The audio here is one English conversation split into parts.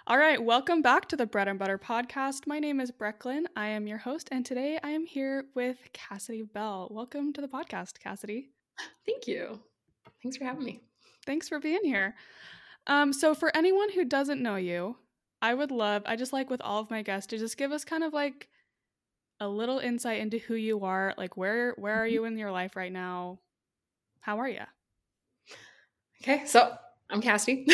All right, welcome back to the Bread and Butter podcast. My name is Brecklin. I am your host, and today I am here with Cassidy Bell. Welcome to the podcast, Cassidy. Thank you. Thanks for having me. Thanks for being here. So for anyone who doesn't know you, I just like with all of my guests to just give us kind of like a little insight into who you are, like where are you in your life right now? How are you? Okay, so I'm Cassidy.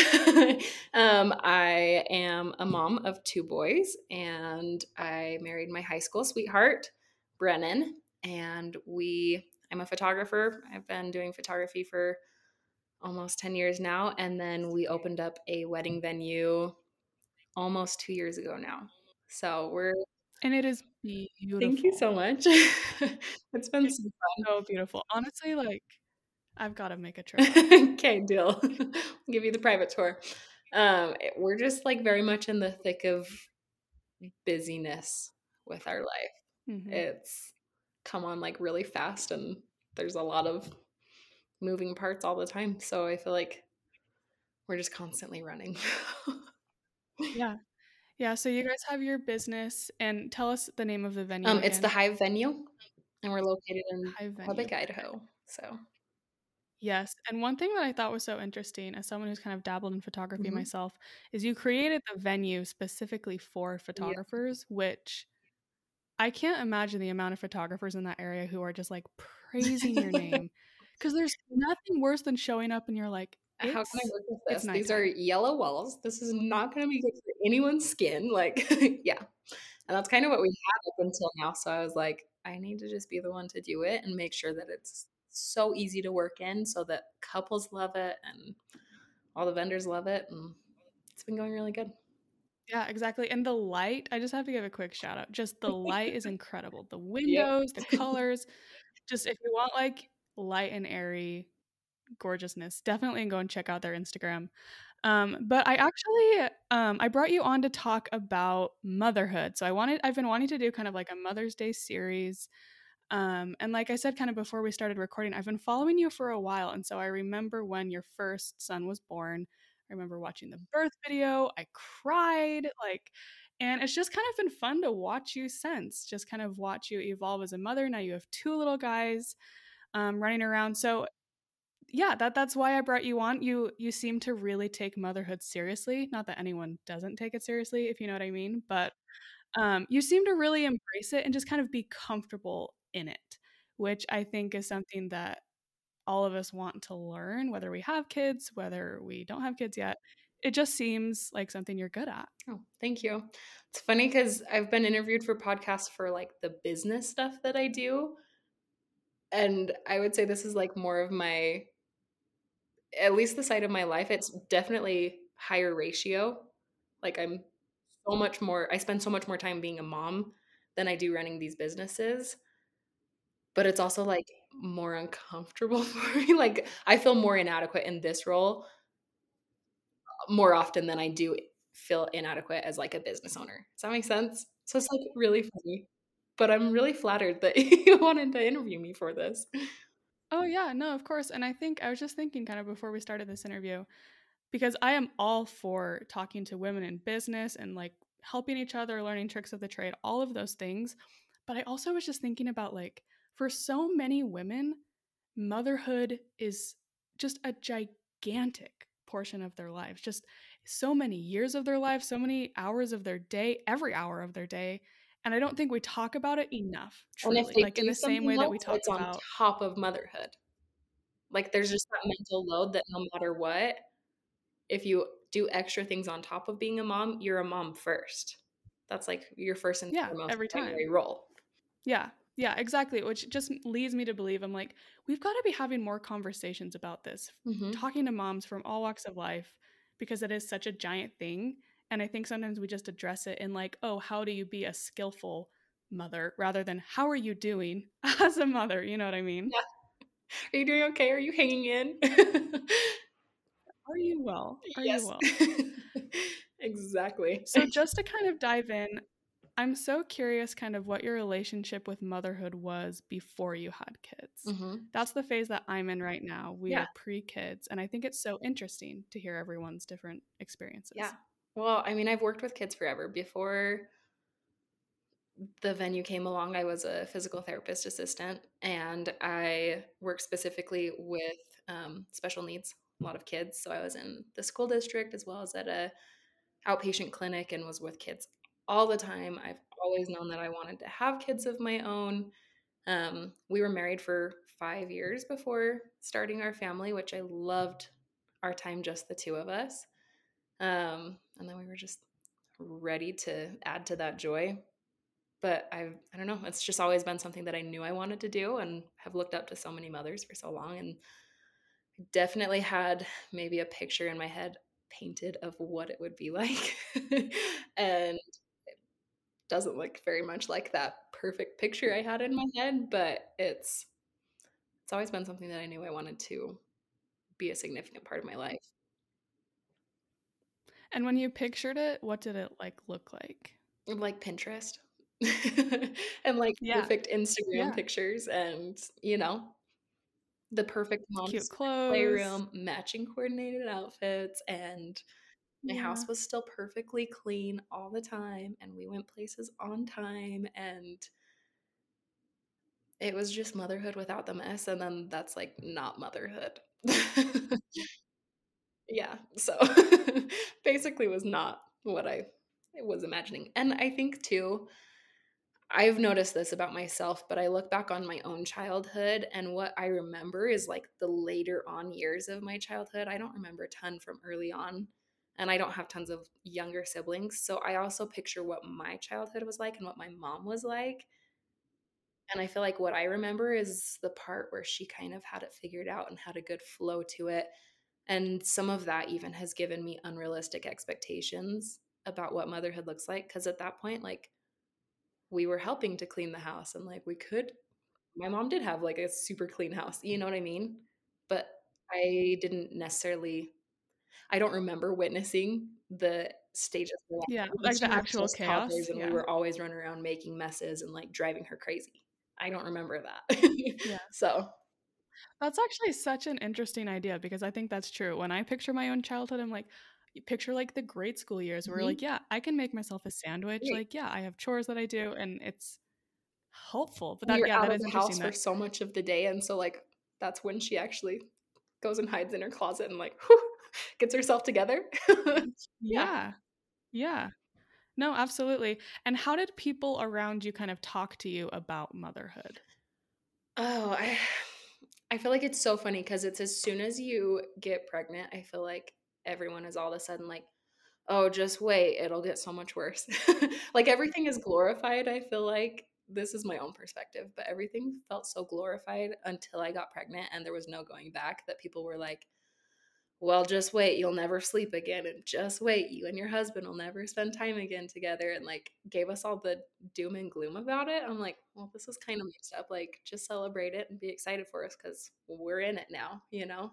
I am a mom of two boys, and I married my high school sweetheart, Brennan, and I'm a photographer. I've been doing photography for almost 10 years now, and then we opened up a wedding venue almost 2 years ago now. So we're And it is Thank you beautiful. so much. It's been It's so fun. so beautiful. Honestly, like I've got to make a trip out. Okay, deal. I'll give you the private tour. We're just like very much in the thick of busyness with our life. Mhm. It's come on like really fast, and there's a lot of moving parts all the time. So I feel like we're just constantly running. Yeah. Yeah, so you guys have your business, and tell us the name of the venue It's the again. Hive venue, and we're located in Hive Venue. Lubbock, Okay. Idaho. So, Yes, and one thing that I thought was so interesting as someone who's kind of dabbled in photography mhm. myself is you created the venue specifically for Yeah. photographers, which I can't imagine the amount of photographers in that area who are just like praising your name because there's nothing worse than showing up and you're like, How can I it's work with it's this? These are nighttime. yellow walls. This is not going to be good for anyone's skin. Like, yeah. And that's kind of what we had up until now. So I was like, I need to just be the one to do it and make sure that it's so easy to work in so that couples love it and all the vendors love it. And it's been going really good. Yeah, exactly. And the light, I just have to give a quick shout out. Just the light is incredible. The Yep. windows, the colors, just if you want like light and airy gorgeousness, definitely go and check out their Instagram. But I brought you on to talk about motherhood. So I've been wanting to do kind of like a Mother's Day series. And like I said, kind of before we started recording, I've been following you for a while. And so I remember when your first son was born. I remember watching the birth video. I cried, and it's just kind of been fun to watch you since, just kind of watch you evolve as a mother. Now you have two little guys running around. So yeah, that's why I brought you on. You seem to really take motherhood seriously. Not that anyone doesn't take it seriously, if you know what I mean, but you seem to really embrace it and just kind of be comfortable in it, which I think is something that all of us want to learn, whether we have kids, whether we don't have kids yet. It just seems like something you're good at. Oh, thank you. It's funny because I've been interviewed for podcasts for like the business stuff that I do. And I would say this is like more of my, at least the side of my life, it's definitely higher ratio. Like I spend so much more time being a mom than I do running these businesses, but it's also like more uncomfortable for me. Like I feel more inadequate in this role more often than I do feel inadequate as like a business owner. Does that make sense? So it's like really funny. But I'm really flattered that you wanted to interview me for this. Oh yeah, no, of course. And I think I was just thinking kind of before we started this interview, because I am all for talking to women in business and like helping each other, learning tricks of the trade, all of those things. But I also was just thinking about like for so many women, motherhood is just a gigantic portion of their lives. Just so many years of their life, so many hours of their day, every hour of their day. And I don't think we talk about it enough, And if truly. they Like in do the same something way that we else, talk it's on about, top of motherhood. Like there's just that mental load that no matter what, if you do extra things on top of being a mom, you're a mom first. That's like your first and yeah, foremost every time. primary role. Yeah. Yeah, exactly. Which just leads me to believe I'm like, we've got to be having more conversations about this, Hmm. talking to moms from all walks of life, because it is such a giant thing. And I think sometimes we just address it in like, oh, how do you be a skillful mother rather than how are you doing as a mother? You know what I mean? Yeah. Are you doing okay? Are you hanging in? Are you well? Are you Yes. well? Exactly. So just to kind of dive in, I'm so curious kind of what your relationship with motherhood was before you had kids. Hmm. That's the phase that I'm in right now. We Yeah. are pre-kids, and I think it's so interesting to hear everyone's different Yeah. experiences. Well, I mean, I've worked with kids forever. Before the venue came along, I was a physical therapist assistant, and I worked specifically with special needs, a lot of kids. So I was in the school district as well as at a outpatient clinic and was with kids all the time. I've always known that I wanted to have kids of my own. We were married for 5 years before starting our family, which I loved our time, just the two of us. And then we were just ready to add to that joy. But I don't know, it's just always been something that I knew I wanted to do and have looked up to so many mothers for so long, and definitely had maybe a picture in my head painted of what it would be like. And doesn't look very much like that perfect picture I had in my head, but it's always been something that I knew I wanted to be a significant part of my life. And when you pictured it, what did it like look like? Like Pinterest and like Yeah. perfect Instagram Yeah. pictures and, the perfect Cute monster clothes. playroom, matching coordinated outfits, and my Yeah. house was still perfectly clean all the time, and we went places on time, and it was just motherhood without the mess, and then that's, like, not motherhood. Yeah, so basically was not what I was imagining, and I think too, I've noticed this about myself, but I look back on my own childhood, and what I remember is, like, the later on years of my childhood. I don't remember a ton from early on, and I don't have tons of younger siblings, so I also picture what my childhood was like and what my mom was like, and I feel like what I remember is the part where she kind of had it figured out and had a good flow to it, and some of that even has given me unrealistic expectations about what motherhood looks like. Because at that point, like, we were helping to clean the house and, like, we could my mom did have, like, a super clean house, you know what I mean? But I didn't necessarily I don't remember witnessing the stages where, Yeah, like, like she the had actual just toddlers chaos. and we Yeah. were always running around making messes and, like, driving her crazy. I don't remember that. Yeah. So That's actually such an interesting idea because I think that's true. When I picture my own childhood, I'm like, you picture like the grade school years where like, mhm, yeah, I can make myself a sandwich. right. Like, yeah, I have chores that I do and it's helpful. But And that you're yeah, out that of is the house interesting for that so much of the day, and so, like, that's when she actually goes and hides in her closet and, like, whew, gets herself together. Yeah. yeah. Yeah. No, absolutely. And how did people around you kind of talk to you about motherhood? Oh, I feel like it's so funny because it's as soon as you get pregnant, I feel like everyone is all of a sudden like, "Oh, just wait, it'll get so much worse." Like, everything is glorified, I feel like. This is my own perspective, but everything felt so glorified until I got pregnant and there was no going back, that people were like, "Well, just wait, you'll never sleep again, and just wait, you and your husband will never spend time again together," and, like, gave us all the doom and gloom about it. I'm like, "Well, this is kinda messed up, like, just celebrate it and be excited for us because 'cause we're in it now," you know?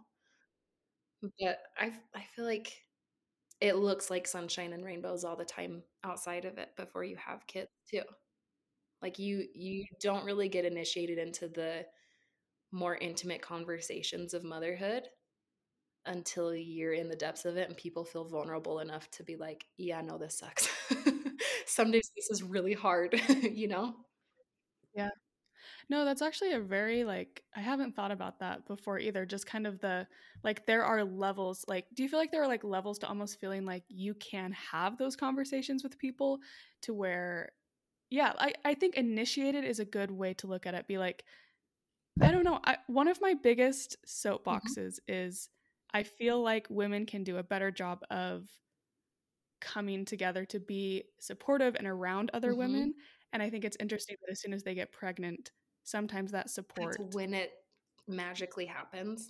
But I feel like it looks like sunshine and rainbows all the time outside of it before you have kids too. Like, you don't really get initiated into the more intimate conversations of motherhood until you're in the depths of it and people feel vulnerable enough to be like, "Yeah, no, this sucks." Some days this is really hard, you know? Yeah. No, that's actually a very like I haven't thought about that before either. Just kind of the like there are levels. Like, do you feel like there are like levels to almost feeling like you can have those conversations with people to where yeah, I think initiated is a good way to look at it. Be like, I don't know. One of my biggest Mhm, soapboxes is I feel like women can do a better job of coming together to be supportive and around other mhm. women. And I think it's interesting that as soon as they get pregnant, sometimes that That's support when it magically happens.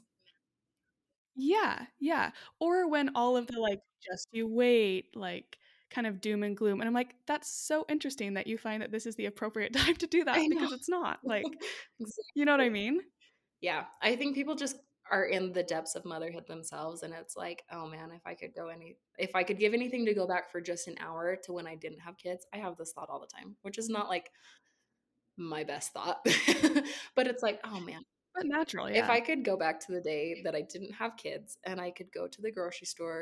yeah, yeah. Or when all of the like, just you wait, like kind of doom and gloom. And I'm like, that's so interesting that you find that this is the appropriate time to do I that know. because it's not. Like, you know what I Exactly. mean? Yeah, I think people just are in the depths of motherhood themselves, and it's like, "Oh, man, if I could give anything to go back for just an hour to when I didn't have kids." I have this thought all the time, which is not, like, my best thought. But it's like, "Oh, man, But natural, if yeah. I could go back to the day that I didn't have kids and I could go to the grocery store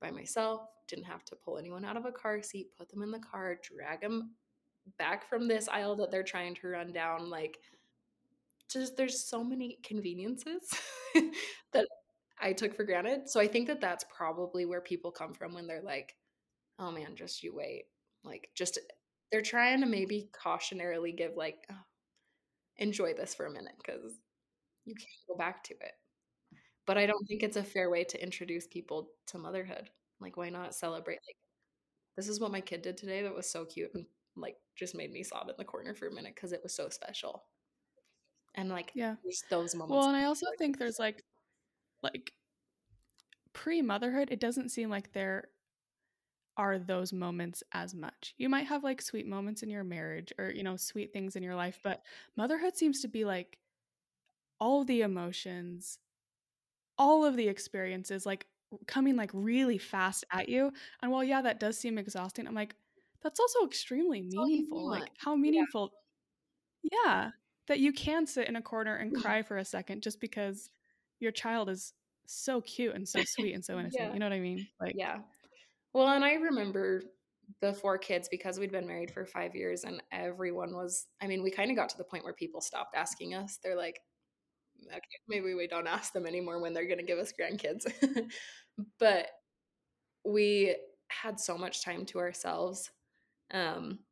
by myself, didn't have to pull anyone out of a car seat, put them in the car, drag them back from this aisle that they're trying to run down. Like, just there's so many conveniences that I took for granted. So I think that that's probably where people come from when they're like, "Oh man, just you wait." Like, just they're trying to maybe cautionarily give like, "Oh, enjoy this for a minute because you can't go back to it." But I don't think it's a fair way to introduce people to motherhood. Like, why not celebrate? Like, this is what my kid did today that was so cute and like just made me sob in the corner for a minute because it was so special. And like, Yeah. there's those Well, moments. and I also think there's like pre-motherhood, it doesn't seem like there are those moments as much. You might have like sweet moments in your marriage or, sweet things in your life, but motherhood seems to be like all of the emotions, all of the experiences like coming like really fast at you. And while yeah, that does seem exhausting, I'm like, that's also extremely That's all you meaningful. want. Like how Yeah. meaningful, yeah, that you can sit in a corner and cry for a second just because your child is so cute and so sweet and so innocent. Yeah. You know what I mean? Like, Yeah. Well, and I remember the 4 kids because we'd been married for 5 years and everyone was I mean, we kinda got to the point where people stopped asking us. They're like, "Okay, maybe we don't ask them anymore when they're gonna give us grandkids." But we had so much time to ourselves. Um,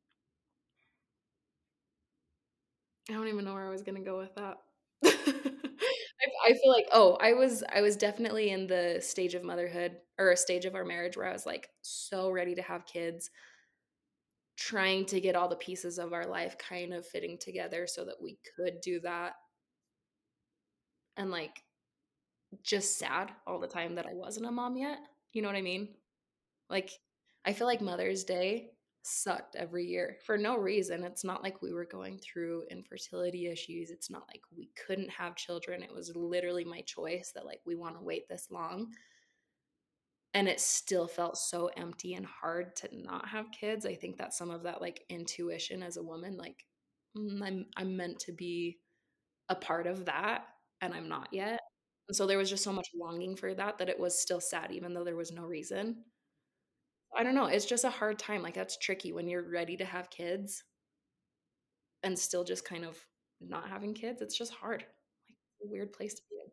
I don't even know where I was gonna go with that. I feel like I was definitely in the stage of motherhood or a stage of our marriage where I was, like, so ready to have kids, trying to get all the pieces of our life kind of fitting together so that we could do that, and, like, just sad all the time that I wasn't a mom yet, you know what I mean? Like, I feel like Mother's Day sucked every year for no reason. It's not like we were going through infertility issues. It's not like we couldn't have children. It was literally my choice that, like, we wanna wait this long, and it still felt so empty and hard to not have kids. I think that some of that, like, intuition as a woman, like, I'm meant to be a part of that, and I'm not yet. And so there was just so much longing for that, that it was still sad even though there was no reason. I don't know, it's just a hard time, like, that's tricky when you're ready to have kids and still just kind of not having kids, it's just hard. Like, a weird place to be in.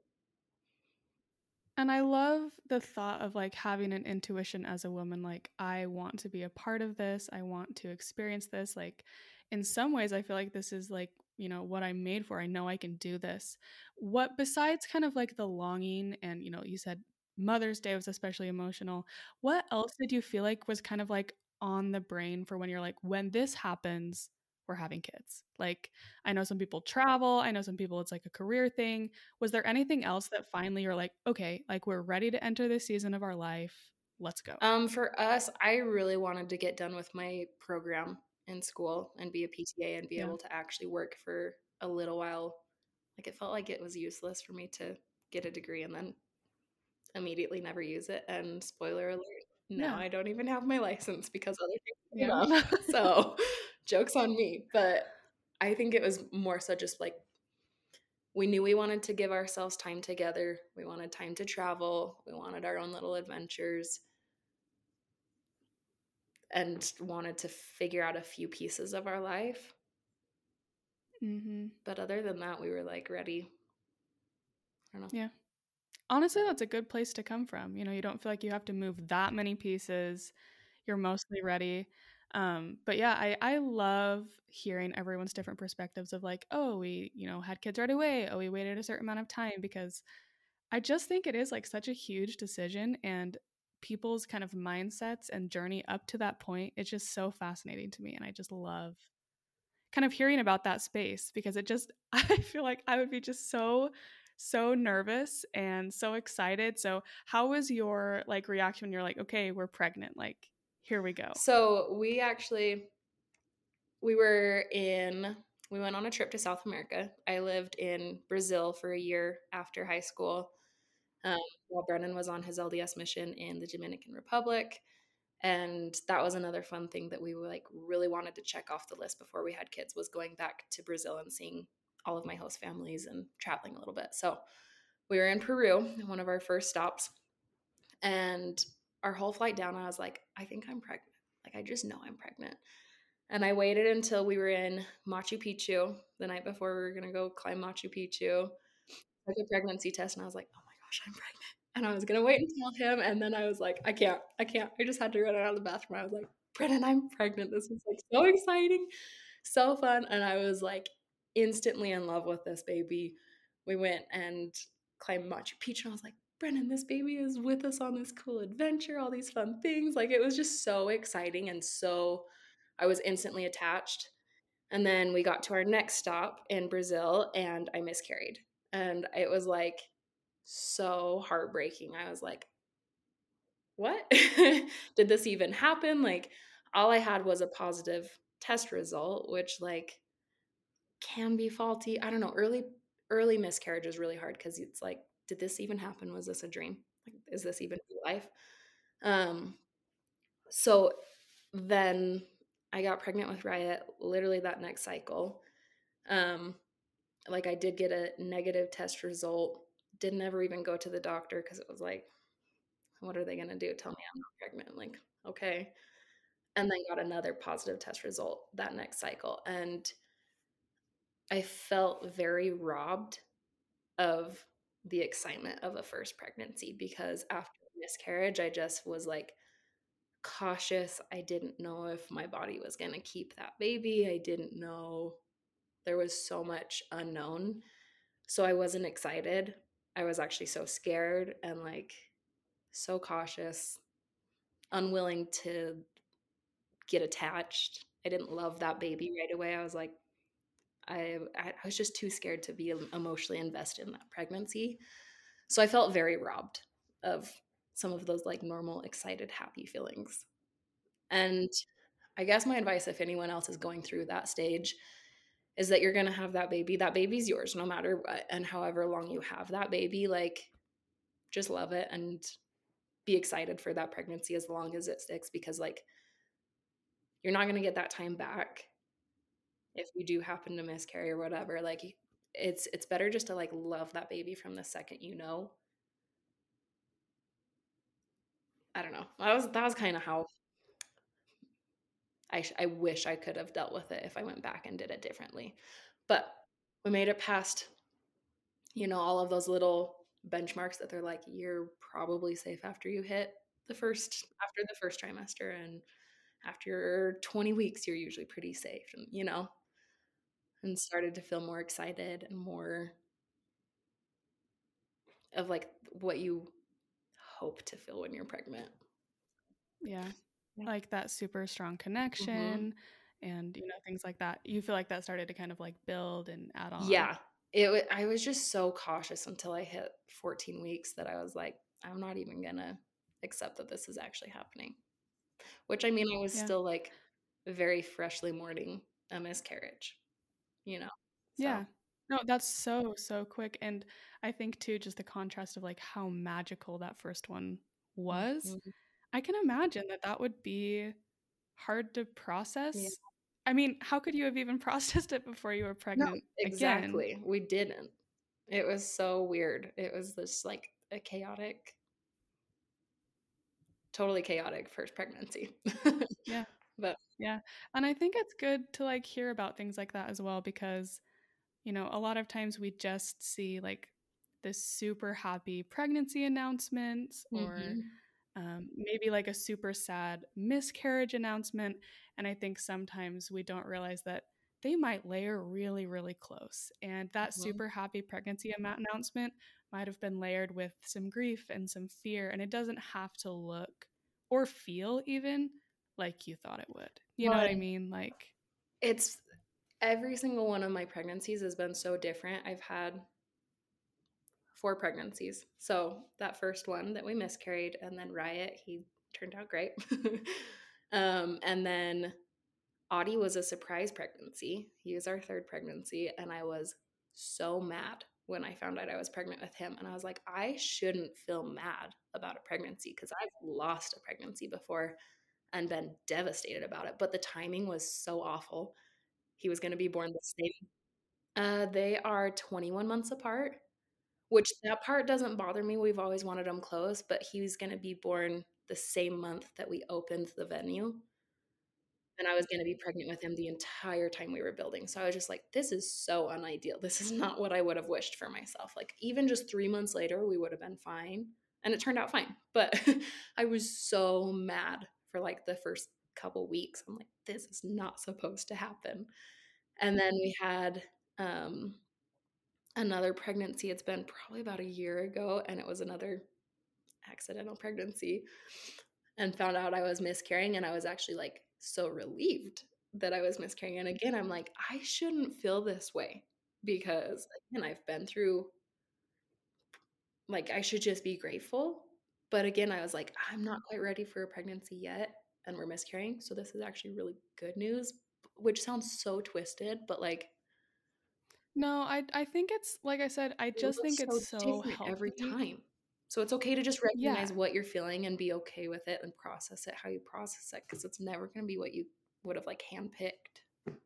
and I love the thought of like having an intuition as a woman, like, I want to be a part of this. I want to experience this. Like, in some ways, I feel like this is like, what I'm made for. I know I can do this. What, besides kind of like the longing, and, you said Mother's Day was especially emotional. What else did you feel like was kind of like on the brain for when you're like, when this happens, we're having kids? Like, I know some people travel. I know some people, it's like a career thing. Was there anything else that finally you're like, "Okay, like, we're ready to enter this season of our life. Let's go." For us, I really wanted to get done with my program in school and be a PTA and be Yeah. able to actually work for a little while. Like, it felt like it was useless for me to get a degree and then immediately never use it, and spoiler alert, now Yeah. I don't even have my license because other things came Yeah. up. So, joke's on me, but I think it was more so just, like, we knew we wanted to give ourselves time together, we wanted time to travel, we wanted our own little adventures, and wanted to figure out a few pieces of our life, Mhm. but other than that, we were, like, ready. I don't know. Yeah. Honestly, that's a good place to come from. You don't feel like you have to move that many pieces. You're mostly ready. But yeah, I love hearing everyone's different perspectives of like, "Oh, we, had kids right away. Oh, we waited a certain amount of time," because I just think it is like such a huge decision, and people's kind of mindsets and journey up to that point. It's just so fascinating to me. And I just love kind of hearing about that space because it just, I feel like I would be just so, so nervous and so excited. So, how was your like reaction when you're like, okay, we're pregnant? Like, here we go. So, we were in we went on a trip to South America. I lived in Brazil for a year after high school, um, while Brennan was on his LDS mission in the Dominican Republic, and that was another fun thing that we were, like, really wanted to check off the list before we had kids, was going back to Brazil and seeing all of my host families and traveling a little bit. So, we were in Peru, one of our first stops, and our whole flight down, I was like, I think I'm pregnant. Like, I just know I'm pregnant. And I waited until we were in Machu Picchu the night before we were going to go climb Machu Picchu. Took a pregnancy test, and I was like, oh my gosh, I'm pregnant. And I was going to wait and tell him. And then I was like, I can't. I just had to run out of the bathroom. I was like, Brennan, I'm pregnant. This is like so exciting, so fun. And I was like instantly in love with this baby. We went and climbed Machu Picchu. And I was like, Brennan, this baby is with us on this cool adventure, all these fun things. Like, it was just so exciting. And so I was instantly attached. And then we got to our next stop in Brazil and I miscarried. And it was like so heartbreaking. I was like, what? Did this even happen? Like, all I had was a positive test result, which like can be faulty. I don't know. Early miscarriage is really hard because it's like, did this even happen? Was this a dream? Like, is this even real life? Um, so then I got pregnant with Riot literally that next cycle. Um, like, I did get a negative test result. Didn't ever even go to the doctor because it was like, what are they gonna do? Tell me I'm not pregnant? Like, okay. And then got another positive test result that next cycle, and I felt very robbed of the excitement of a first pregnancy because after miscarriage, I just was like cautious. I didn't know if my body was gonna keep that baby. I didn't know. There was so much unknown. So I wasn't excited. I was actually so scared and like so cautious, unwilling to get attached. I didn't love that baby right away. I was like, I was just too scared to be emotionally invested in that pregnancy. So I felt very robbed of some of those like normal, excited, happy feelings. And I guess my advice, if anyone else is going through that stage, is that you're going to have that baby. That baby's yours no matter what. And however long you have that baby, like, just love it and be excited for that pregnancy as long as it sticks because like you're not going to get that time back if you do happen to miscarry or whatever. Like, it's better just to like love that baby from the second you know. I don't know. That was kind of how I wish I could have dealt with it if I went back and did it differently. But we made it past, all of those little benchmarks that they're like, you're probably safe after you hit after the first trimester, and after 20 weeks, you're usually pretty safe, and started to feel more excited and more of like what you hope to feel when you're pregnant. Yeah. Yeah. Like that super strong Hmm. connection and, things like that. You feel like that started to kind of like build and add on. Yeah. I was just so cautious until I hit 14 weeks that I was like, I'm not even gonna accept that this is actually happening. Which, I mean, I was Yeah. still like very freshly mourning a miscarriage, you know? So, Yeah. No, that's so, so quick. And I think too, just the contrast of like how magical that first one was. mhm. I can imagine that that would be hard to Yeah. process. I mean, how could you have even processed it before you were No, pregnant again? exactly. We didn't. It was so weird. It was this like a totally chaotic first pregnancy. Yeah. But Yeah. And I think it's good to like hear about things like that as well because, a lot of times we just see like this super happy pregnancy announcements or mhm. maybe like a super sad miscarriage announcement. And I think sometimes we don't realize that they might layer really, really close. And that Mhm. super happy pregnancy announcement might have been layered with some grief and some fear. And it doesn't have to look or feel even like you thought it would. You know Well, what I and mean? Like, it's every single one of my pregnancies has been so different. I've had 4 pregnancies. So that first one that we miscarried, and then Riot, he turned out great. And then Audie was a surprise pregnancy. He was our third pregnancy, and I was so mad when I found out I was pregnant with him. And I was like, I shouldn't feel mad about a pregnancy because I've lost a pregnancy before and been devastated about it. But the timing was so awful. He was going to be born the same. They are 21 months apart, which that part doesn't bother me. We've always wanted him close, but he was going to be born the same month that we opened the venue, and I was gonna be pregnant with him the entire time we were building. So I was just like, this is so unideal. This is not what I would have wished for myself. Like, even just 3 months later, we would have been fine, and it turned out fine. But I was so mad for, like, the first couple weeks. I'm like, "This is not supposed to happen." And then we had, um, another pregnancy. It's been probably about a year ago, and it was another accidental pregnancy, and found out I was miscarrying, and I was actually, like, so relieved that I was miscarrying, and again, I'm like, "I shouldn't feel this way because, again, I've been through like, I should just be grateful." But again, I was like, "I'm not quite ready for a pregnancy yet, and we're miscarrying, so this is actually really good news," which sounds so twisted, but, like, No, I think it's like I said, I it just think was it's so so different every healthy. time. So it's okay to just Yeah. recognize what you're feeling and be okay with it and process it how you process it, because it's never gonna be what you would have, like, handpicked.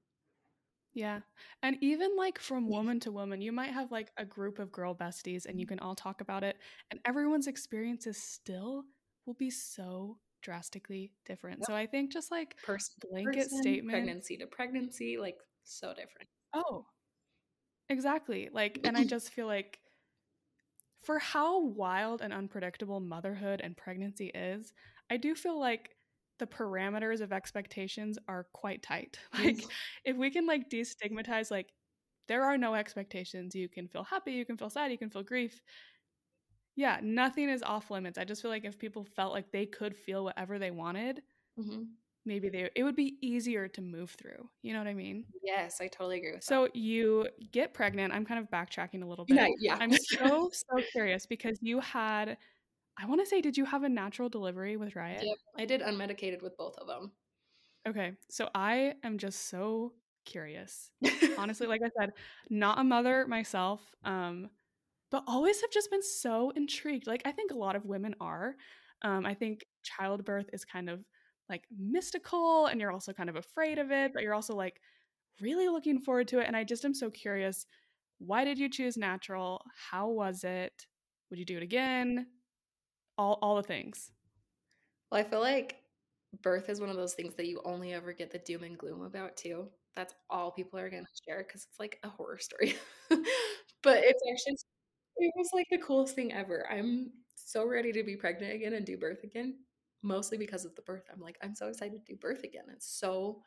Yeah. And even like from woman to woman, you might have like a group of girl besties and you can all talk about it, and everyone's experiences still will be so drastically different. Yep. So I think just like Person to blanket person, statements. pregnancy to pregnancy, like, so different. Oh, exactly. Like, and I just feel like for how wild and unpredictable motherhood and pregnancy is, I do feel like the parameters of expectations are quite tight. Mhm, Like, if we can like destigmatize, like, there are no expectations. You can feel happy, you can feel sad, you can feel grief. Yeah, nothing is off limits. I just feel like if people felt like they could feel whatever they wanted, mhm. maybe it would be easier to move through. You know what I mean? Yes, I totally agree with that. So you get pregnant. I'm kind of backtracking a little Yeah, bit. yeah. I'm so curious because you had, I want to say, did you have a natural delivery with Riot? Yep, I did unmedicated with both of them. Okay, so I am just so curious. Honestly, like I said, not a mother myself, but always have just been so intrigued. Like I think a lot of women are. I think childbirth is kind of like mystical, and you're also kind of afraid of it, but you're also like really looking forward to it. And I just am so curious. Why did you choose natural? How was it? Would you do it again? All the things. Well, I feel like birth is one of those things that you only ever get the doom and gloom about too. That's all people are gonna share because it's like a horror story. But it's actually it was like the coolest thing ever. I'm so ready to be pregnant again and do birth again, mostly because of the birth. I'm like, I'm so excited to do birth again. It's so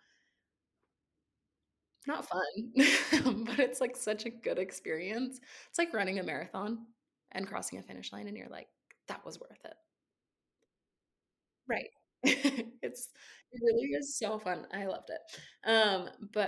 not fun, but it's like such a good experience. It's like running a marathon and crossing a finish line, and you're like, that was worth it. Right. It really is so fun. I loved it. But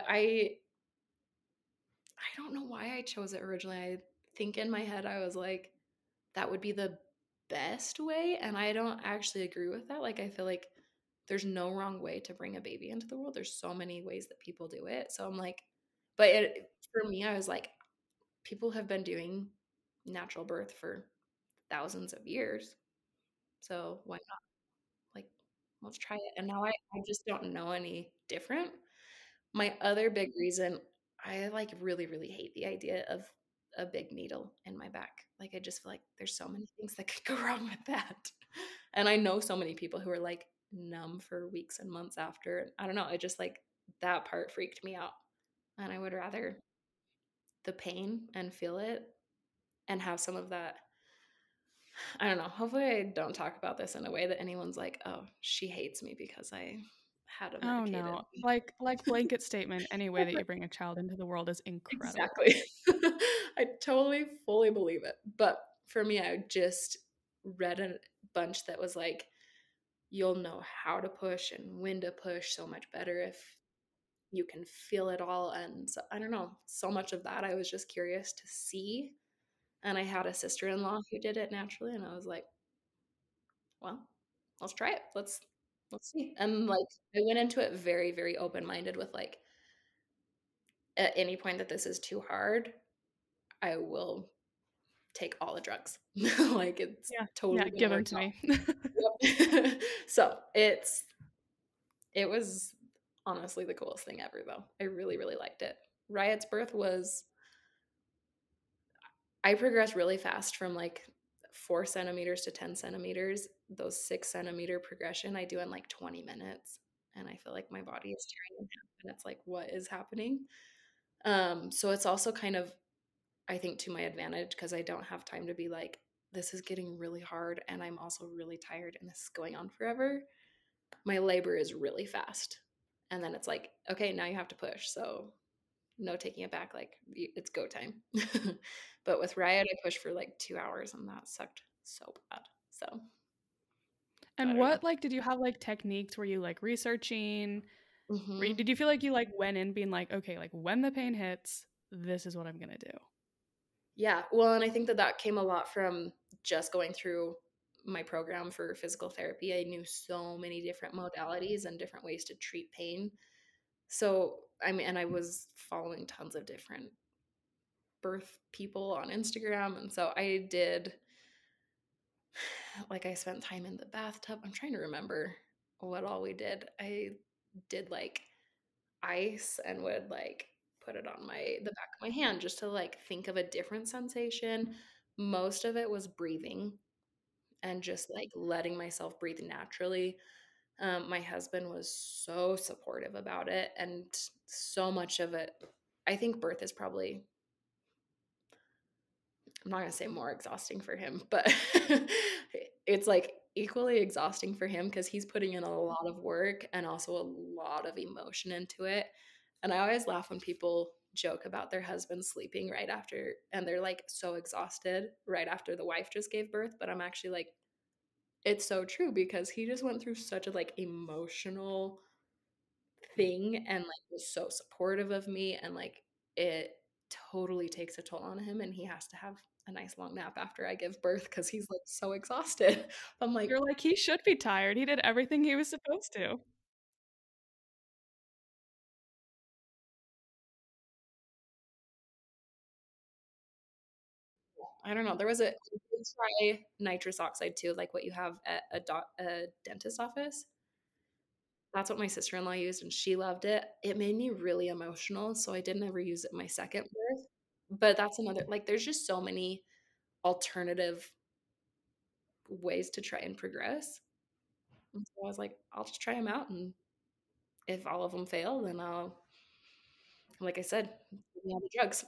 I don't know why I chose it originally. I think in my head I was like, that would be the best way, and I don't actually agree with that. Like I feel like there's no wrong way to bring a baby into the world. There's so many ways that people do it. So I'm like, but for me, I was like, people have been doing natural birth for thousands of years. So why not? Like, let's try it. And now I just don't know any different. My other big reason, I like really, really hate the idea of a big needle in my back. Like, I just feel like there's so many things that could go wrong with that. And I know so many people who are like numb for weeks and months after. I don't know. I just like that part freaked me out. And I would rather the pain and feel it and have some of that. I don't know. Hopefully, I don't talk about this in a way that anyone's like, oh, she hates me because I had a Oh medicated. no. Like blanket statement, any way that you bring a child into the world is incredible. Exactly. I totally fully believe it. But for me, I just read a bunch that was like, you'll know how to push and when to push so much better if you can feel it all. And so, I don't know, so much of that I was just curious to see. And I had a sister in law who did it naturally. And I was like, well, let's try it. Let's see. And like, I went into it very, very open minded with like, at any point that this is too hard, I will take all the drugs. Like it's Yeah. Yeah, totally gonna give them work to out. me. Yep. So it was honestly the coolest thing ever though. I really, really liked it. Riot's birth was I progressed really fast from like 4 centimeters to 10 centimeters, those 6 centimeter progression I do in like 20 minutes. And I feel like my body is tearing in half and it's like, what is happening? So it's also kind of, I think, to my advantage because I don't have time to be like, this is getting really hard and I'm also really tired and this is going on forever. My labor is really fast. And then it's like, okay, now you have to push. So no taking it back. Like it's go time. But with Riot, I pushed for like 2 hours and that sucked so bad. So I And don't know. what, like, did you have, like, techniques? Were you, like, researching? Hmm. Did you feel like you, like, went in being like, "Okay, like, when the pain hits, this is what I'm gonna do?" Yeah. Well, and I think that that came a lot from just going through my program for physical therapy. I knew so many different modalities and different ways to treat pain. So, I mean, and I was following tons of different birth people on Instagram. And so I did, like, I spent time in the bathtub. I'm trying to remember what all we did. I did like ice and would like put it on the back of my hand just to like think of a different sensation. Most of it was breathing and just like letting myself breathe naturally. My husband was so supportive about it, and so much of it, I think birth is probably, I'm not going to say more exhausting for him, but it's like equally exhausting for him because he's putting in a lot of work and also a lot of emotion into it. And I always laugh when people joke about their husband sleeping right after, and they're like so exhausted right after the wife just gave birth. But I'm actually like, it's so true because he just went through such a like emotional thing and like was so supportive of me, and like it totally takes a toll on him, and he has to have a nice long nap after I give birth because he's like so exhausted. I'm like, You're like, "He should be tired. He did everything he was supposed to." I don't know. There was a, I did try nitrous oxide too, like what you have at a dentist office. That's what my sister-in-law used and she loved it. It made me really emotional, so I didn't ever use it my second birth. But that's another, like there's just so many alternative ways to try and progress. And so I was like, I'll just try them out, and if all of them fail, then I'll, like I said, give me all the drugs.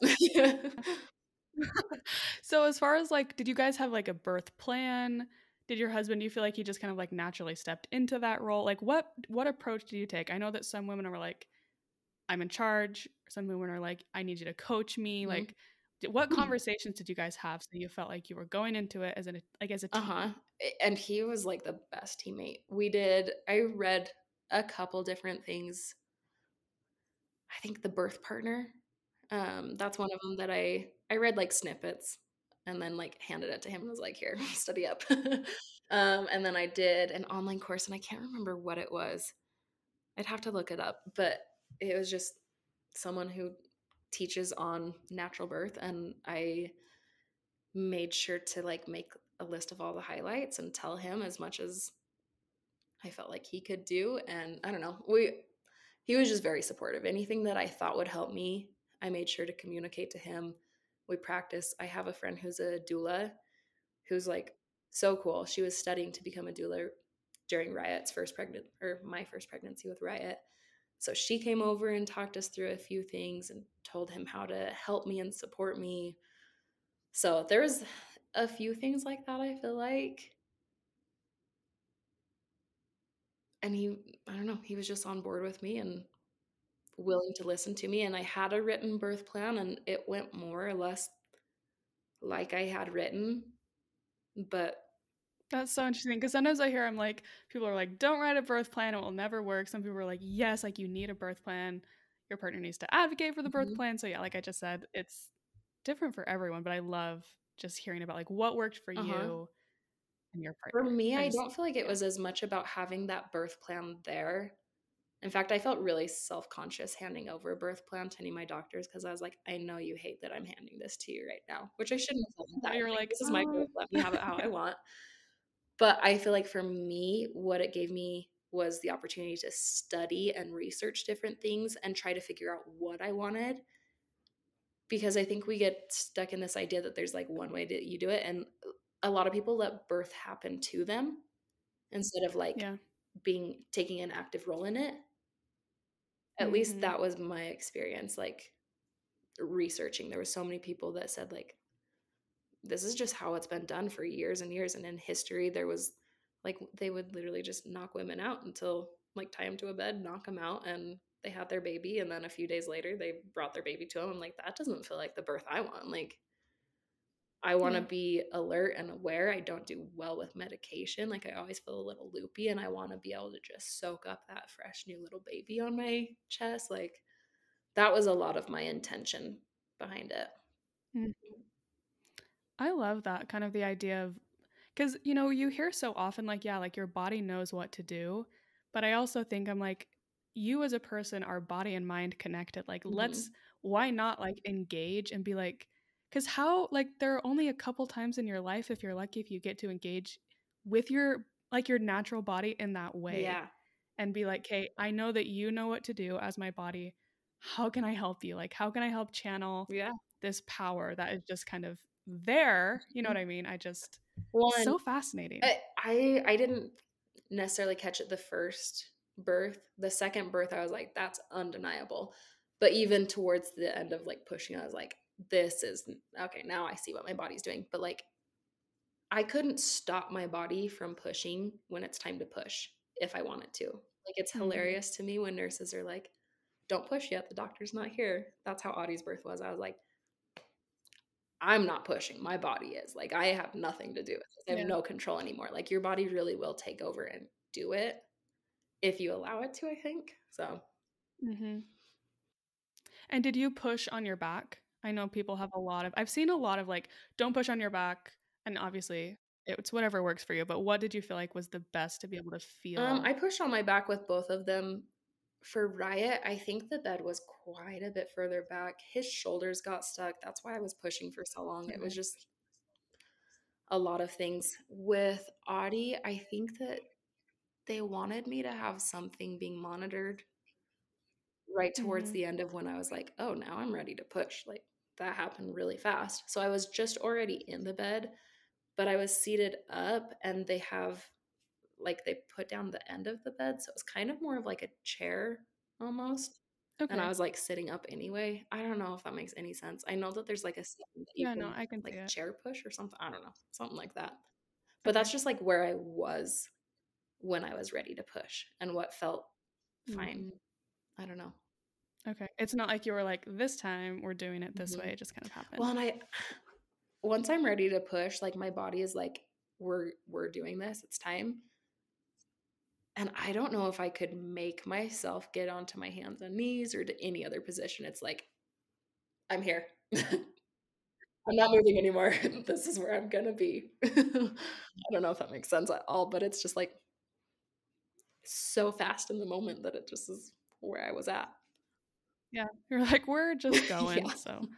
So as far as, like, did you guys have, like, a birth plan? Did your husband, do you feel like he just kind of, like, naturally stepped into that role? Like, what approach do you take? I know that some women are like, "I'm in charge." Some women are like, "I need you to coach me." Mhm. Like, what conversations did you guys have so you felt like you were going into it as as a Uh-huh. team? And he was like the best teammate. I read a couple different things. I think The Birth Partner. That's one of them that I read like snippets and then like handed it to him and was like, "Here, study up." And then I did an online course and I can't remember what it was. I'd have to look it up, but it was just someone who teaches on natural birth, and I made sure to like make a list of all the highlights and tell him as much as I felt like he could do. And I don't know, he was just very supportive. Anything that I thought would help me, I made sure to communicate to him. We practice. I have a friend who's a doula who's like so cool. She was studying to become a doula during Riot's first pregnant or my first pregnancy with Riot. So she came over and talked us through a few things and told him how to help me and support me. So there was a few things like that, I feel like. And I don't know, he was just on board with me and willing to listen to me. And I had a written birth plan and it went more or less like I had written. But That's so interesting because sometimes I hear I'm like, people are like, "Don't write a birth plan; it will never work." Some people are like, "Yes, like you need a birth plan. Your partner needs to advocate for the birth mhm, plan." So yeah, like I just said, it's different for everyone. But I love just hearing about like what worked for uh-huh. you and your For partner. me, I I just don't feel like it yeah. was as much about having that birth plan there. In fact, I felt really self-conscious handing over a birth plan to any of my doctors because I was like, I know you hate that I'm handing this to you right now, which I shouldn't have felt like that. You're Like, like, this is my birth, let me have it how I yeah. want. But I feel like for me, what it gave me was the opportunity to study and research different things and try to figure out what I wanted, because I think we get stuck in this idea that there's like one way that you do it. And a lot of people let birth happen to them instead of like Yeah. being taking an active role in it. At least Mhm. that was my experience, like, researching. There were so many people that said, like, "This is just how it's been done for years and years," and in history, there was like, they would literally just knock women out until like, tie them to a bed, knock them out, and they had their baby, and then a few days later, they brought their baby to them. I'm like, "That doesn't feel like the birth I want." Like, I wanna Yeah. be alert and aware. I don't do well with medication, like, I always feel a little loopy, and I wanna be able to just soak up that fresh new little baby on my chest, like, that was a lot of my intention behind it. Mm. I love that, kind of the idea of, because you hear so often, like, yeah, like, your body knows what to do, but I also think I'm like, you as a person are body and mind connected, like, let's Mhm. why not, like, engage and be like, because how like, there are only a couple times in your life, if you're lucky, if you get to engage with your like, your natural body in that way Yeah. and be like, "Hey, I know that you know what to do as my body. How can I help you? Like, how can I help channel Yeah. this power that is just kind of there?" You know what Mhm. I mean? I just One, so fascinating. I didn't necessarily catch it the first birth. The second birth, I was like, "That's undeniable." But even towards the end of, like, pushing, I was like, "This is okay, now I see what my body's doing." But, like, I couldn't stop my body from pushing when it's time to push if I wanted to. Like, it's Mhm. hilarious to me when nurses are like, "Don't push yet, the doctor's not here." That's how Audie's birth was. I was like, "I'm not pushing, my body is." Like, I have nothing to do with this. I have Yeah. no control anymore. Like, your body really will take over and do it if you allow it to, I think. So, Mhm. And did you push on your back? I know people have a lot of I've seen a lot of, like, "Don't push on your back," and obviously, it's whatever works for you, but what did you feel like was the best to be able to I feel? pushed on my back with both of them. For Riot, I think the bed was quite a bit further back. His shoulders got stuck. That's why I was pushing for so long. It was Okay. just a lot of things. With Audie, I think that they wanted me to have something being monitored right towards Mhm. the end of when I was like, "Oh, now I'm ready to push." Like, that happened really fast. So I was just already in the bed, but I was seated up and they have like, they put down the end of the bed, so it was kind of more of like a chair almost, and I Okay. was, like, sitting up anyway. I don't know if that makes any sense. I know that there's, like, a setting that you Yeah, no, can, I can see like, it. chair push or something, I don't know, something like that. But Okay. that's just, like, where I was when I was ready to push and what felt fine. Mhm. I don't know. Okay. It's not like you were like, "This time, we're doing it this way." Mhm. It just kind of Well, happened. and I once I'm ready to push, like, my body is like, "We're doing this, it's time." And I don't know if I could make myself get onto my hands and knees or to any other position. It's like, "I'm here. I'm not moving anymore. This is where I'm gonna be." I don't know if that makes sense at all, but it's just, like, so fast in the moment that it just is where I was at. Yeah. You're like, "We're just going." Yeah.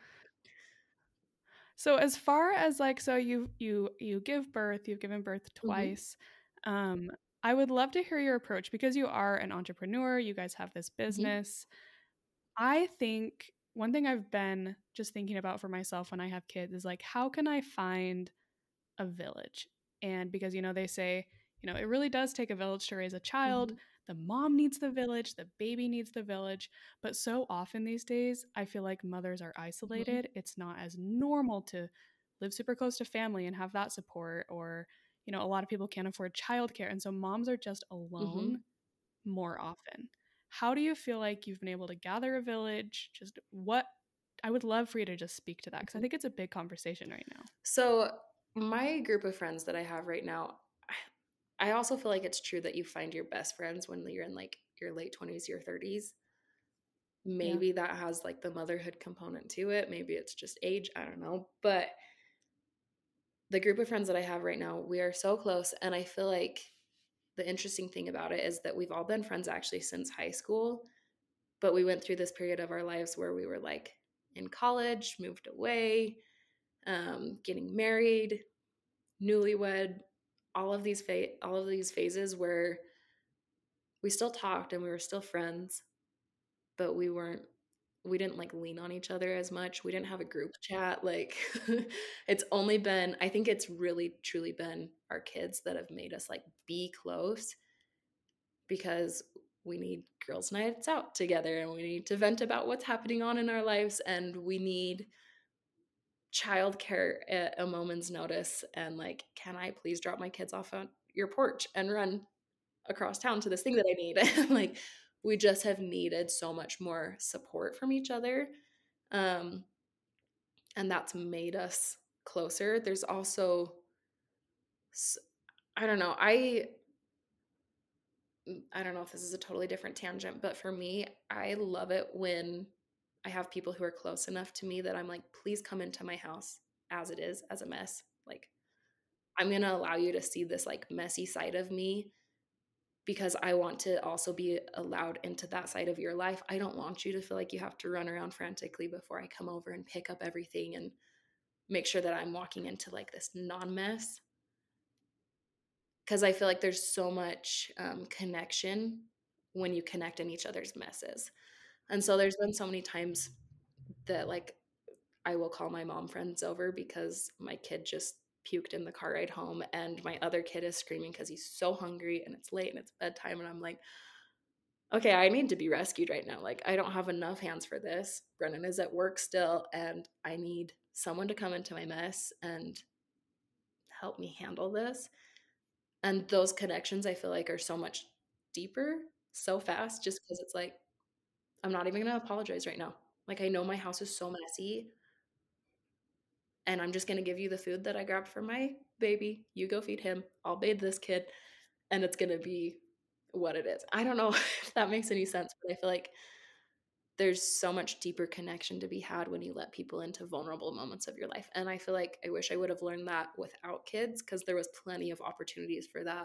So as far as, like, so you give birth, you've given birth Mhm, twice. Um, I would love to hear your approach because you are an entrepreneur, you guys have this mhm, business. I think one thing I've been just thinking about for myself when I have kids is, like, how can I find a village? And because, they say, it really does take a village to raise a child. mhm, The mom needs the village, the baby needs the village. But so often these days, I feel like mothers are mhm, isolated. It's not as normal to live super close to family and have that support, or, a lot of people can't afford childcare. And so moms are just alone mhm, more often. How do you feel like you've been able to gather a village? Just what I would love for you to just speak to that because I mhm. think it's a big conversation right now. So, my group of friends that I have right now, I also feel like it's true that you find your best friends when you're in, like, your late 20s, your 30s. Yeah. Maybe that has, like, the motherhood component to it, maybe it's just age, I don't know, but the group of friends that I have right now, we are so close, and I feel like the interesting thing about it is that we've all been friends actually since high school, but we went through this period of our lives where we were, like, in college, moved away, getting married, newlywed, all of these phases where we still talked and we were still friends, but we weren't we didn't like lean on each other as much. We didn't have a group chat. Like it's only been, I think it's really truly been our kids that have made us like be close because we need girls' nights out together and we need to vent about what's happening on in our lives and we need childcare at a moment's notice and like, can I please drop my kids off on your porch and run across town to this thing that I need? Like we just have needed so much more support from each other. Um, and that's made us closer. There's also I don't know. I don't know if this is a totally different tangent, but for me, I love it when I have people who are close enough to me that I'm like, please come into my house as it is, as a mess. Like, I'm going to allow you to see this like messy side of me because I want to also be allowed into that side of your life. I don't want you to feel like you have to run around frantically before I come over and pick up everything and make sure that I'm walking into like this non mess. Because I feel like there's so much connection when you connect in each other's messes. And so there's been so many times that like I will call my mom friends over because my kid just puked in the car ride home and my other kid is screaming because he's so hungry and it's late and it's bedtime and I'm like, okay, I need to be rescued right now. Like I don't have enough hands for this. Brennan is at work still and I need someone to come into my mess and help me handle this. And those connections I feel like are so much deeper so fast just because it's like, I'm not even gonna apologize right now. Like I know my house is so messy and I'm just gonna give you the food that I grabbed for my baby. You go feed him. I'll bathe this kid and it's gonna be what it is. I don't know if that makes any sense, but I feel like there's so much deeper connection to be had when you let people into vulnerable moments of your life. And I feel like I wish I would have learned that without kids because there was plenty of opportunities for that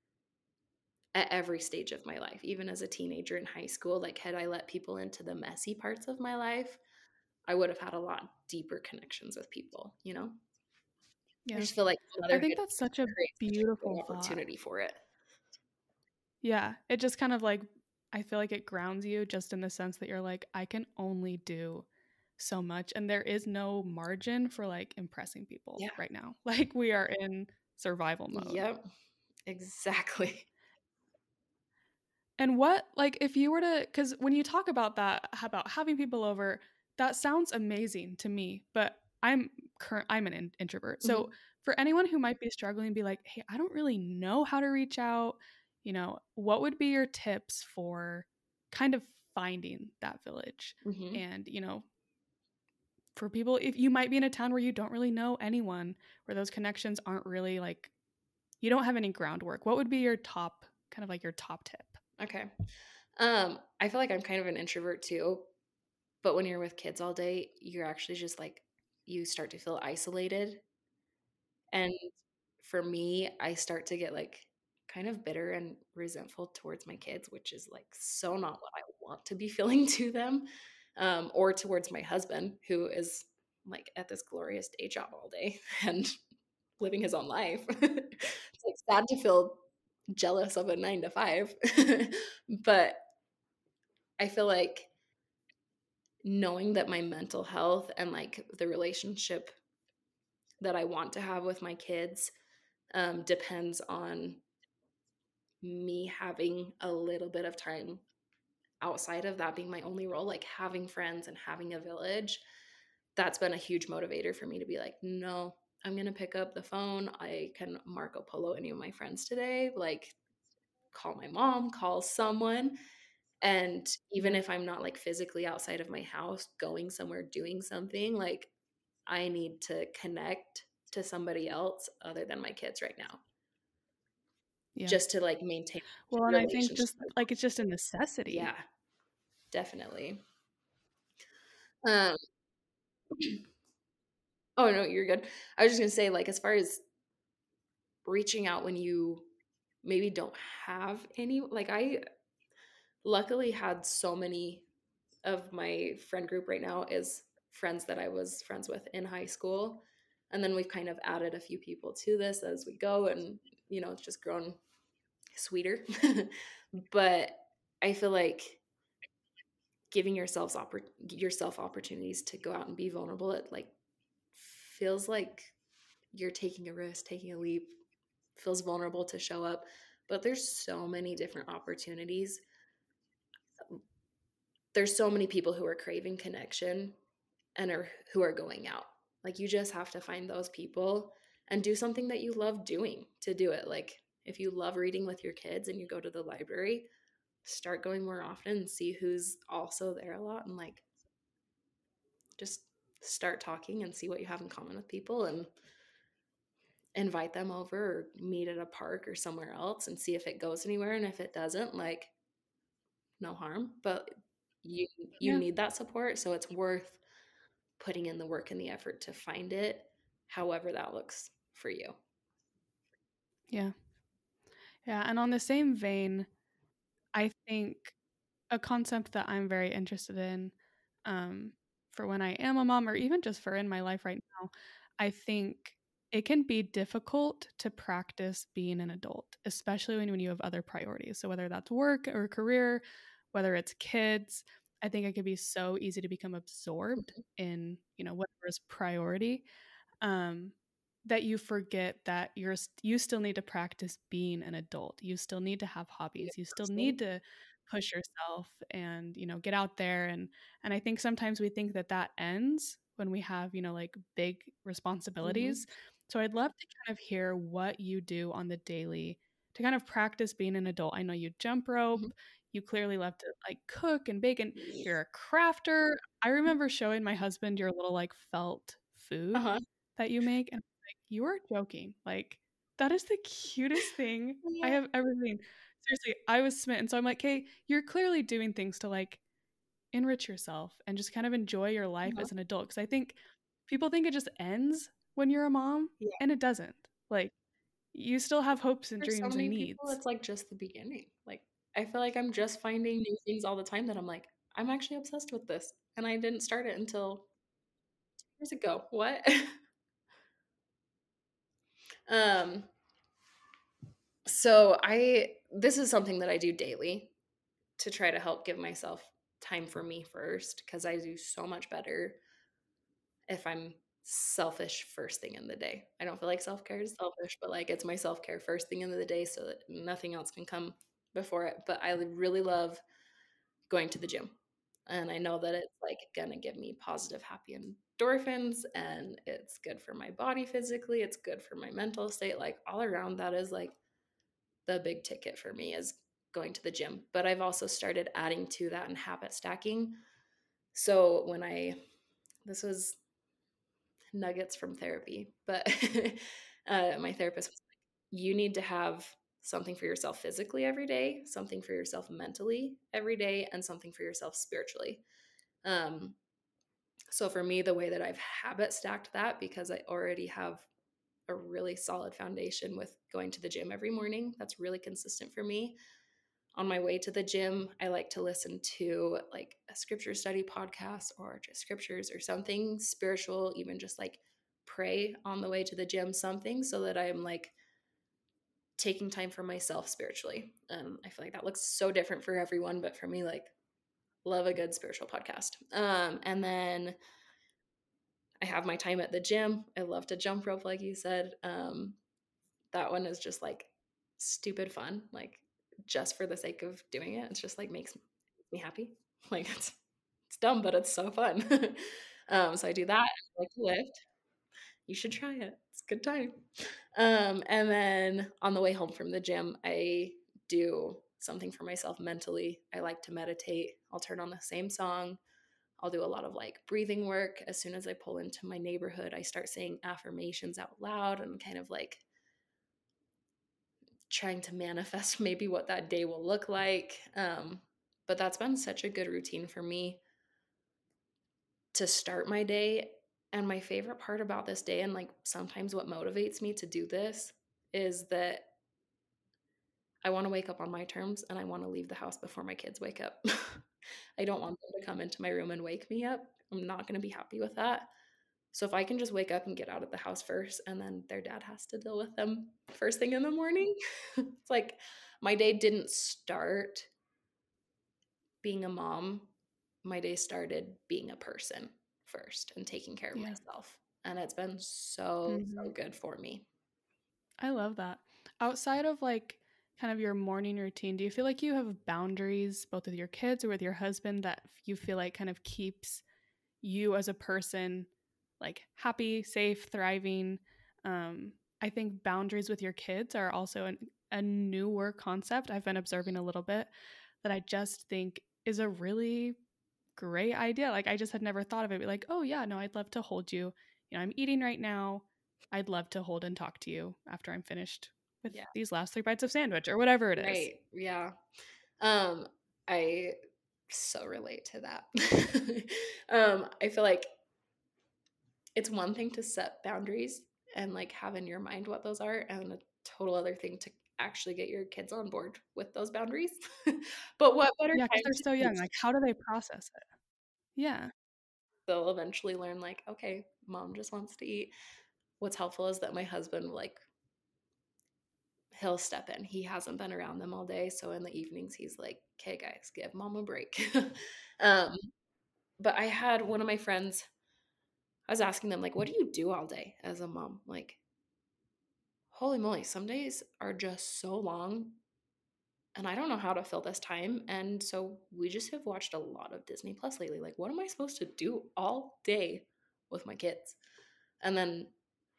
at every stage of my life, even as a teenager in high school. Like, had I let people into the messy parts of my life, I would have had a lot deeper connections with people, you know? I Yeah. just feel like I motherhood think that's such a creates such a beautiful good thought. opportunity for it. Yeah. It just kind of like, I feel like it grounds you just in the sense that you're like, I can only do so much. And there is no margin for like impressing people Yeah. right now. Like we are in survival mode. Yep. Exactly. And what, like, if you were to, because when you talk about that, about having people over, that sounds amazing to me, but I'm an introvert. So Mhm. for anyone who might be struggling, be like, hey, I don't really know how to reach out, what would be your tips for kind of finding that village? Mhm. And, for people, if you might be in a town where you don't really know anyone, where those connections aren't really like, you don't have any groundwork, what would be your top, kind of like your top tip? Okay. I feel like I'm kind of an introvert too, but when you're with kids all day, you're actually just like you start to feel isolated. And for me, I start to get like kind of bitter and resentful towards my kids, which is like so not what I want to be feeling to them, or towards my husband, who is like at this glorious day job all day and living his own life. It's like sad to feel jealous of a 9 to 5, but I feel like knowing that my mental health and like the relationship that I want to have with my kids depends on me having a little bit of time outside of that being my only role, like having friends and having a village. That's been a huge motivator for me to be like, no, I'm going to pick up the phone. I can Marco Polo any of my friends today, like call my mom, call someone. And even Yeah. if I'm not like physically outside of my house, going somewhere, doing something, like I need to connect to somebody else other than my kids right now, Yeah. just to like maintain Well, and the I think relationship. just like it's just a necessity. Yeah, definitely. Um, oh no, you're good. I was just gonna say, like, as far as reaching out when you maybe don't have any, like, I luckily had so many of my friend group right now is friends that I was friends with in high school. And then we've kind of added a few people to this as we go, and it's just grown sweeter. But I feel like giving yourself opportunities to go out and be vulnerable, it like feels like you're taking a risk, taking a leap, feels vulnerable to show up. But there's so many different opportunities. There's so many people who are craving connection and are who are going out. Like you just have to find those people and do something that you love doing to do it. Like if you love reading with your kids and you go to the library, start going more often and see who's also there a lot, and like just start talking and see what you have in common with people and invite them over or meet at a park or somewhere else and see if it goes anywhere. And if it doesn't, like no harm, but you you Yeah. need that support, so it's worth putting in the work and the effort to find it, however that looks for you. Yeah. Yeah, and on the same vein, I think a concept that I'm very interested in, um, for when I am a mom or even just for in my life right now, I think it can be difficult to practice being an adult, especially when you have other priorities. So whether that's work or career, whether it's kids, I think it can be so easy to become absorbed Mhm. in, whatever is priority, um, that you forget that you still need to practice being an adult. You still need to have Be hobbies. You a still need person. to push yourself and get out there, and I think sometimes we think that that ends when we have like big Mhm. responsibilities. So I'd love to kind of hear what you do on the daily to kind of practice being an adult. I know you jump Mhm. rope. You clearly love to like cook and bake, and you're a crafter. I remember showing my husband your little like felt food Uh-huh. that you make, and I'm like, "You are joking." Like, that is the cutest thing I Yeah. have ever seen. Seriously, I was smitten. So I'm like, "Hey, you're clearly doing things to, like, enrich yourself and just kind of enjoy your life Uh-huh. as an adult." Because I think people think it just ends when you're a mom, Yeah. and it doesn't. Like, you still have hopes and For so dreams and many people, needs. it's like just the beginning. Like I feel like I'm just finding new things all the time that I'm like, I'm actually obsessed with this. And I didn't start it until years ago. What? um so I this is something that I do daily to try to help give myself time for me first, because I do so much better if I'm selfish first thing in the day. I don't feel like self-care is selfish, but like it's my self-care first thing in the day so that nothing else can come before it. But I really love going to the gym. And I know that it's like gonna give me positive, happy endorphins, and it's good for my body physically, it's good for my mental state. Like all around, that is like the big ticket for me is going to the gym. But I've also started adding to that and habit stacking. So this was nuggets from therapy, but my therapist was like, you need to have something for yourself physically every day, something for yourself mentally every day, and something for yourself spiritually. Um, so for me, the way that I've habit stacked that, because I already have a really solid foundation with going to the gym every morning, that's really consistent for me. On my way to the gym, I like to listen to like a scripture study podcast or just scriptures or something spiritual, even just like pray on the way to the gym, something so that I'm like taking time for myself spiritually. I feel like that looks so different for everyone, but for me, like, love a good spiritual podcast. And then I have my time at the gym. I love to jump rope, like you said. That one is just like stupid fun, like just for the sake of doing it. It's just like makes me happy. Like it's dumb, but it's so fun. So I do that. I like to lift. You should try it. It's a good time. And then on the way home from the gym, I do something for myself mentally. I like to meditate. I'll turn on the same song. I'll do a lot of like breathing work. As soon as I pull into my neighborhood, I start saying affirmations out loud and kind of like trying to manifest maybe what that day will look like. But that's been such a good routine for me to start my day. And my favorite part about this day, and like sometimes what motivates me to do this, is that I want to wake up on my terms and I want to leave the house before my kids wake up. I don't want them to come into my room and wake me up. I'm not going to be happy with that. So if I can just wake up and get out of the house first, and then their dad has to deal with them first thing in the morning, it's like my day didn't start being a mom. my day started being a person first and taking care of Yeah. myself. And it's been so, so Mhm. good for me. I love that. Outside of like kind of your morning routine, do you feel like you have boundaries both with your kids or with your husband that you feel like kind of keeps you as a person like happy, safe, thriving? I think boundaries with your kids are also a newer concept I've been observing a little bit that I just think is a really great idea. Like I just had never thought of it. Like, oh yeah, no, I'd love to hold you. You know, I'm eating right now. I'd love to hold and talk to you after I'm finished with Yeah. these last 3 bites of sandwich or whatever it is. Right. Yeah. I so relate to that. I feel like it's one thing to set boundaries and like have in your mind what those are, and a total other thing to actually get your kids on board with those boundaries. But what better Yeah, because time they're to so young. teach? Like, how do they process it? Yeah. They'll eventually learn, like, okay, mom just wants to eat. What's helpful is that my husband, like, he'll step in. He hasn't been around them all day, so in the evenings he's like, "Okay, guys, give mom a break." um, but I had one of my friends. I was asking them, like, "What do you do all day as a mom?" Like, holy moly, some days are just so long, and I don't know how to fill this time. And so we just have watched a lot of Disney Plus lately. Like, what am I supposed to do all day with my kids? And then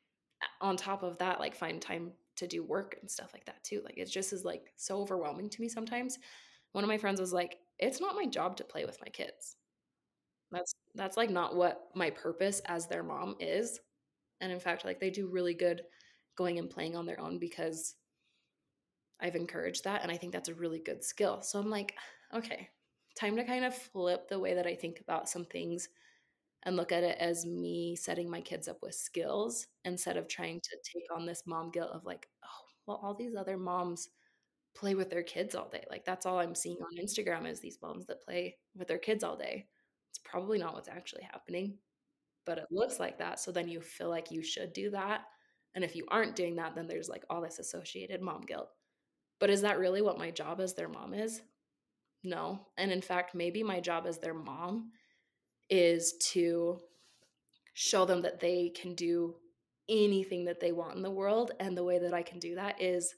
on top of that, like find time to do work and stuff like that too. Like it just is like so overwhelming to me sometimes. One of my friends was like, "It's not my job to play with my kids. That's like not what my purpose as their mom is." And in fact, like they do really good going and playing on their own because I've encouraged that, and I think that's a really good skill. So I'm like, okay, time to kind of flip the way that I think about some things and look at it as me setting my kids up with skills instead of trying to take on this mom guilt of like, oh, well, all these other moms play with their kids all day. Like that's all I'm seeing on Instagram is these moms that play with their kids all day. It's probably not what's actually happening, but it looks like that. So then you feel like you should do that. And if you aren't doing that, then there's like all this associated mom guilt. But is that really what my job as their mom is? No. And in fact, maybe my job as their mom is to show them that they can do anything that they want in the world. And the way that I can do that is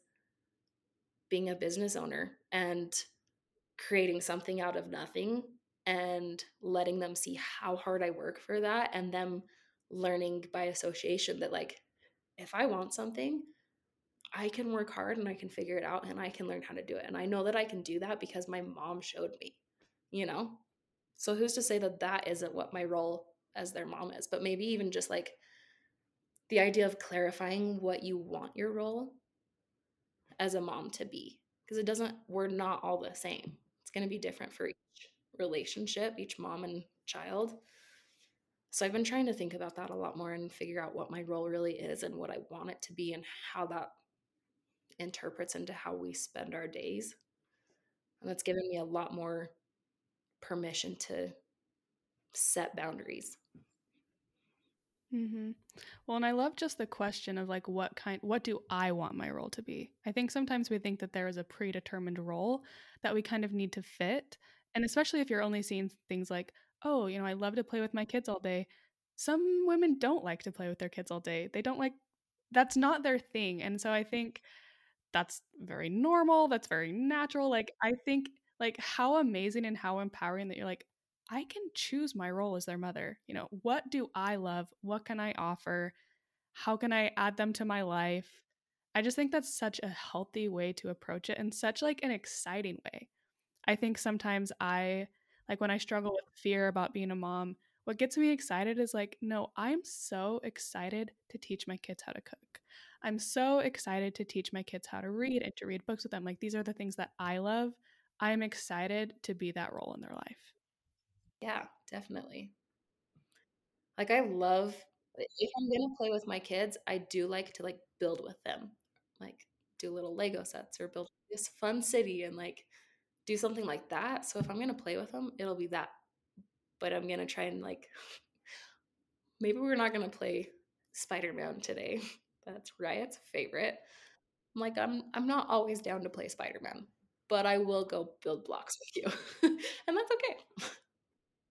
being a business owner and creating something out of nothing and letting them see how hard I work for that, and them learning by association that, like, if I want something, I can work hard and I can figure it out and I can learn how to do it. And I know that I can do that because my mom showed me, you know? So who's to say that that isn't what my role as their mom is? But maybe even just like the idea of clarifying what you want your role as a mom to be, because it doesn't, we're not all the same. It's going to be different for each relationship, each mom and child. So I've been trying to think about that a lot more and figure out what my role really is and what I want it to be and how that interprets into how we spend our days. And that's given me a lot more permission to set boundaries. Mhm. Well, and I love just the question of like what do I want my role to be? I think sometimes we think that there is a predetermined role that we kind of need to fit. And especially if you're only seeing things like, "Oh, you know, I love to play with my kids all day." Some women don't like to play with their kids all day. They don't like that's not their thing. And so I think that's very normal, that's very natural, like, I think, like, how amazing and how empowering that you're like, "I can choose my role as their mother," you know, "What do I love? What can I offer? How can I add them to my life?" I just think that's such a healthy way to approach it and such, like, an exciting way. I think sometimes like when I struggle with fear about being a mom, what gets me excited is like, no, I'm so excited to teach my kids how to cook. I'm so excited to teach my kids how to read and to read books with them. Like these are the things that I love. I'm excited to be that role in their life. Yeah, definitely. Like I love, if I'm gonna play with my kids, I do like to like build with them. Like do little Lego sets or build this fun city and like do something like that. So if I'm gonna play with them, it'll be that. But I'm gonna try and like maybe we're not gonna play Spider-Man today. That's Riot's favorite. I'm like, I'm not always down to play Spider-Man, but I will go build blocks with you. And that's okay.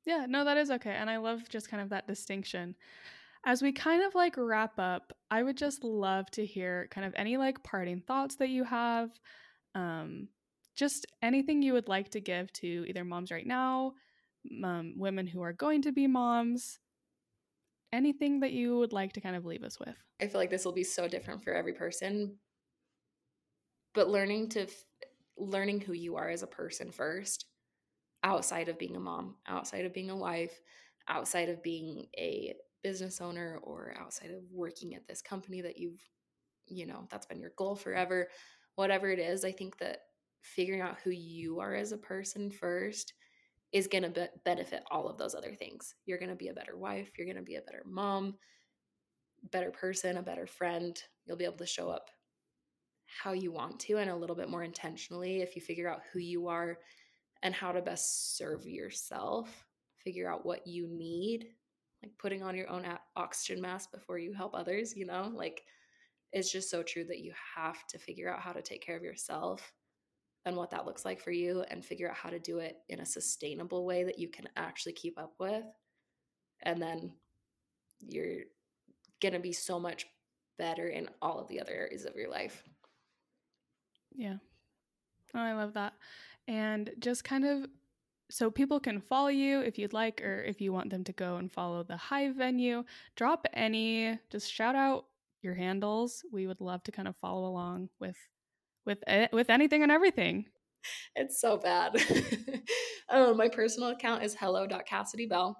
Yeah, no, that is okay. And I love just kind of that distinction. As we kind of like wrap up, I would just love to hear kind of any like parting thoughts that you have. Um, just anything you would like to give to either moms right now, women who are going to be moms, anything that you would like to kind of leave us with. I feel like this will be so different for every person, but learning who you are as a person first, outside of being a mom, outside of being a wife, outside of being a business owner, or outside of working at this company that that's been your goal forever, whatever it is. I think that figuring out who you are as a person first is going to benefit all of those other things. You're going to be a better wife, you're going to be a better mom, better person, a better friend. You'll be able to show up how you want to and a little bit more intentionally if you figure out who you are and how to best serve yourself, figure out what you need, like putting on your own oxygen mask before you help others, like it's just so true that you have to figure out how to take care of yourself and what that looks like for you, and figure out how to do it in a sustainable way that you can actually keep up with. And then you're going to be so much better in all of the other areas of your life. Yeah. Oh, I love that. And just kind of so people can follow you if you'd like, or if you want them to go and follow the Hive venue, just shout out your handles. We would love to kind of follow along with anything and everything. It's so bad. My personal account is hello.cassidybell,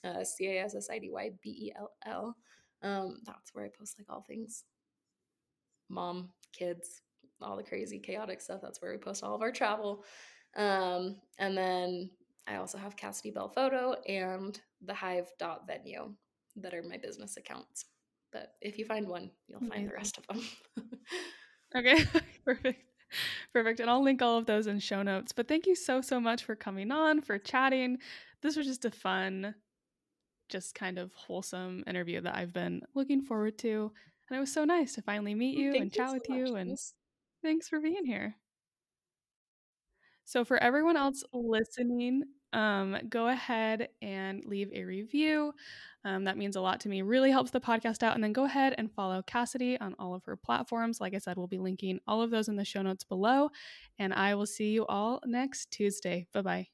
CASSIDYBELL. That's where I post like all things mom, kids, all the crazy chaotic stuff. That's where we post all of our travel. And then I also have Cassidy Bell Photo and the Hive.venue that are my business accounts. But if you find one, you'll find the rest of them. Okay, perfect. Perfect. And I'll link all of those in show notes. But thank you so, so much for coming on, for chatting. This was just a fun, just kind of wholesome interview that I've been looking forward to. And it was so nice to finally meet you and Thank you chat so with much, you. And Liz. thanks for being here. So, for everyone else listening, go ahead and leave a review. That means a lot to me, really helps the podcast out. And then go ahead and follow Cassidy on all of her platforms. Like I said, we'll be linking all of those in the show notes below. And I will see you all next Tuesday. Bye bye.